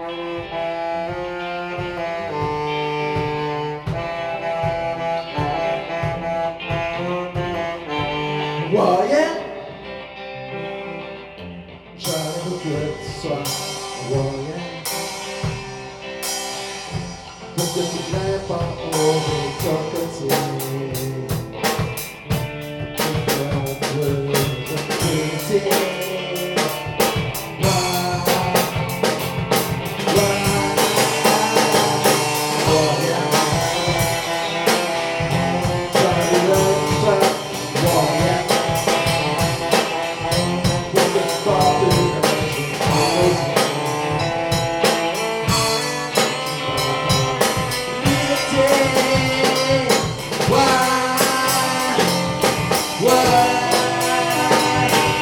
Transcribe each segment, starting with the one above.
Voyais, j'avais le que tu sois, voyais, pour que tu grimpes en haut des cocotiers. On peut te péter.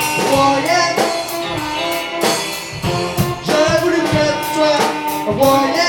J'ai voulu que tu sois un voyage.